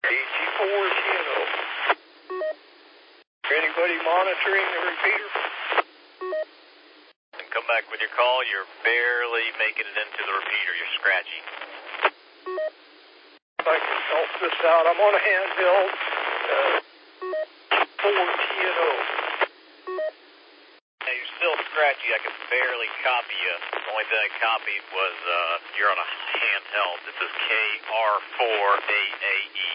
AG4TNO. Anybody monitoring the repeater? And come back with your call. You're barely making it into the repeater. You're scratchy. If I can help this out, I'm on a handheld 4TNO. Now, you're still scratchy. I can barely copy you. The only thing I copied was you're on a handheld. This is KR4AAE.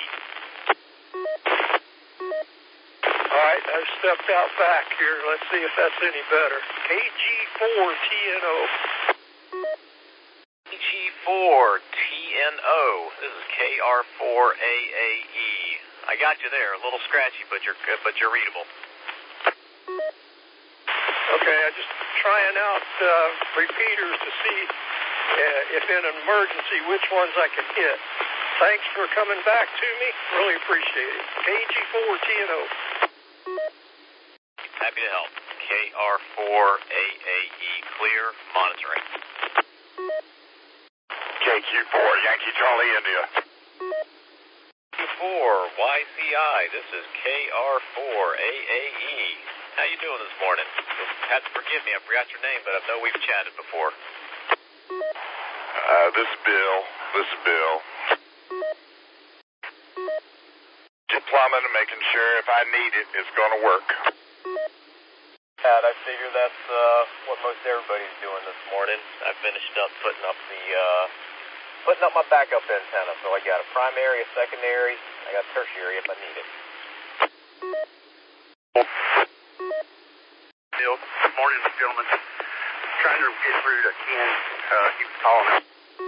All right, I've stepped out back here. Let's see if that's any better. AG4TNO. AG4TNO. This is KR4AAE. I got you there. A little scratchy, but you're readable. Okay, I'm just trying out repeaters to see if in an emergency which ones I can hit. Thanks for coming back to me. Really appreciate it. AG4TNO. Happy to help. KR4AAE. Clear. Monitoring. KQ4, Yankee Charlie, India. KQ4, YCI. This is KR4AAE. How you doing this morning? You'll have to forgive me. I forgot your name, but I know we've chatted before. This is Bill. Just plumbing and making sure if I need it, it's going to work. Pat, I figure that's what most everybody's doing this morning. I finished up putting up my backup antenna. So I got a primary, a secondary, I got tertiary if I need it. Bill, good morning, gentlemen. Trying to get through to Ken. He was calling me.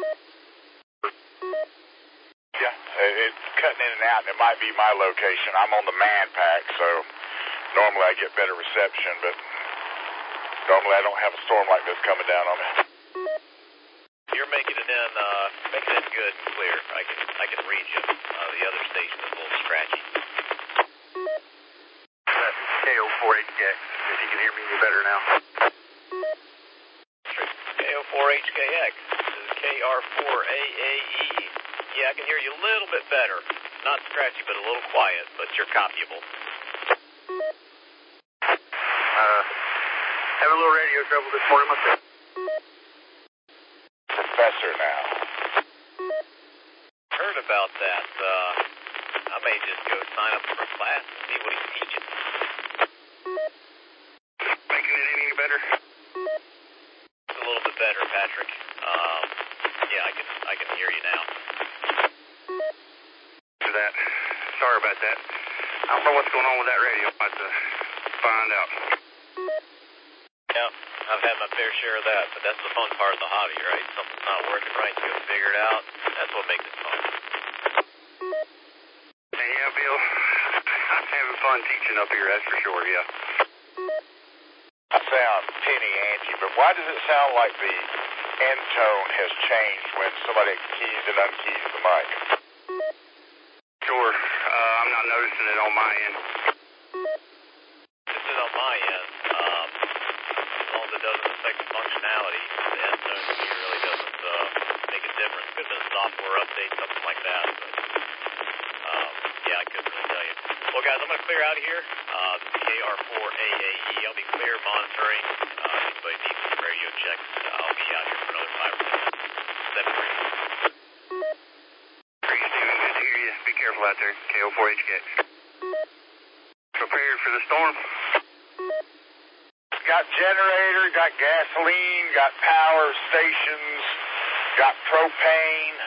Yeah, it's cutting in and out, and it might be my location. I'm on the man pack, so normally I get better reception, but normally I don't have a storm like this coming down on me. You're making it in good and clear. I can read you. The other station is a little scratchy. That's KO4HKX. If you can hear me any better now. KO4HKX. This is KR4AAE. Yeah, I can hear you a little bit better. Not scratchy, but a little quiet, but you're copyable. Have a little radio trouble this morning myself. Professor now. Heard about that. I may just go sign up for a class and see what he's teaching. Making it any better? It's a little bit better, Patrick. Yeah, I can hear you now. For that. Sorry about that. I don't know what's going on with that radio. I'll have to find out. Yeah, I've had my fair share of that, but that's the fun part of the hobby, right? Something's not working right, you go figure it out. That's what makes it fun. Hey, yeah, Bill. I'm having fun teaching up here, that's for sure, yeah. I sound tinny, Angie, but why does it sound like the end tone has changed when somebody keys and unkeys the mic? Sure. I'm not noticing it on my end. This is on my end. As long as it doesn't affect the functionality, the end tone to me really doesn't make a difference. Could have been a software update, something like that, but yeah, I couldn't really tell you. Well, guys, I'm going to clear out of here. This is KR4AAE. I'll be clear monitoring. If anybody needs some radio checks, I'll be out here for another 5 or 6. 7 radios. Pretty Steven, good to hear you. Be careful out there, KO4HKX. Prepared for the storm? Got generator, got gasoline, got power stations, got propane,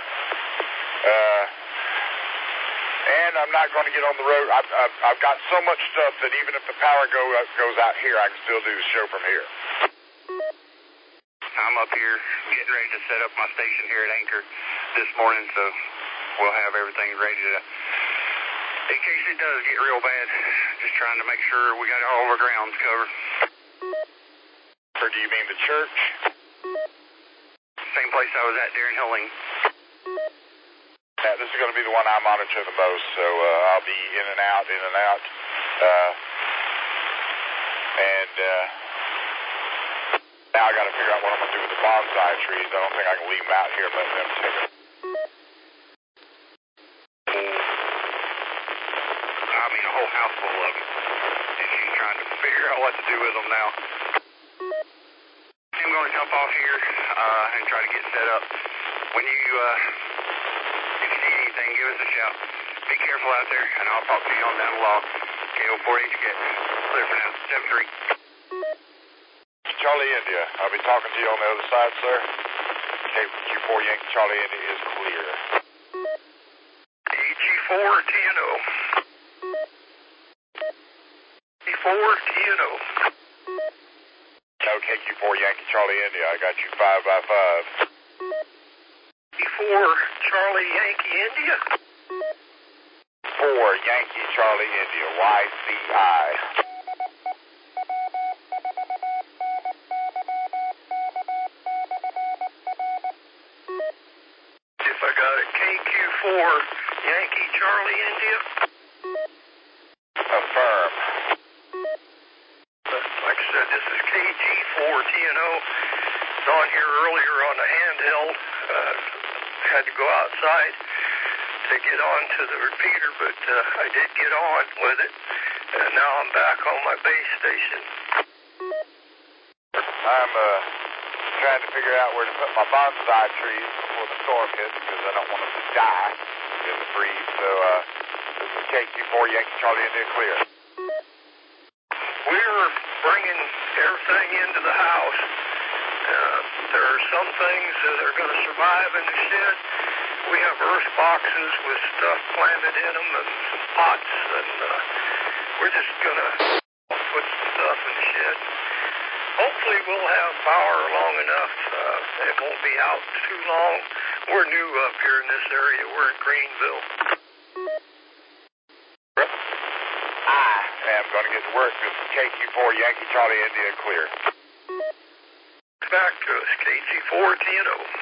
and I'm not going to get on the road. I've got so much stuff that even if the power goes out here, I can still do the show from here. I'm up here getting ready to set up my station here at Anchor this morning, so we'll have everything ready to, in case it does get real bad, just trying to make sure we got all our grounds covered. Or do you mean the church? Same place I was at during Hilling. Yeah, this is going to be the one I monitor the most, so I'll be in and out. Now I got to figure out what I'm going to do with the bonsai trees. I don't think I can leave them out here and let them take them. a whole house full of them. And she's trying to figure out what to do with them now. I'm going to jump off here and try to get set up. When you, if you see anything, give us a shout. Be careful out there, and I'll talk to you on down the log. KO4HK. Clear for now. 7-3. Charlie India, I'll be talking to you on the other side, sir. KQ4 Yankee Charlie India is clear. KG4 TNO. KG4 TNO. No, KQ4 Yankee Charlie India, I got you 5 by 5. KG4 Charlie Yankee India. 4 Yankee Charlie India, YCI. If I got it, KQ4 Yankee Charlie India. Affirm. Like I said, this is KG4 TNO. It's on here earlier on the handheld. Had to go outside to get on to the repeater, but I did get on with it. And now I'm back on my base station. I'm trying to figure out where to put my bonsai trees before the storm hits because I don't want them to die in the freeze. So this is KQ4 Yankee Charlie India clear. We're bringing everything into the house. There are some things that are going to survive in the shed. We have earth boxes with stuff planted in them and some pots, and we're just going to put some stuff in the shed. Hopefully we'll have power long enough. It won't be out too long. We're new up here in this area. We're in Greenville. I am going to get to work. This is KQ4 Yankee Charlie India clear. Back to us, KG4 TNO.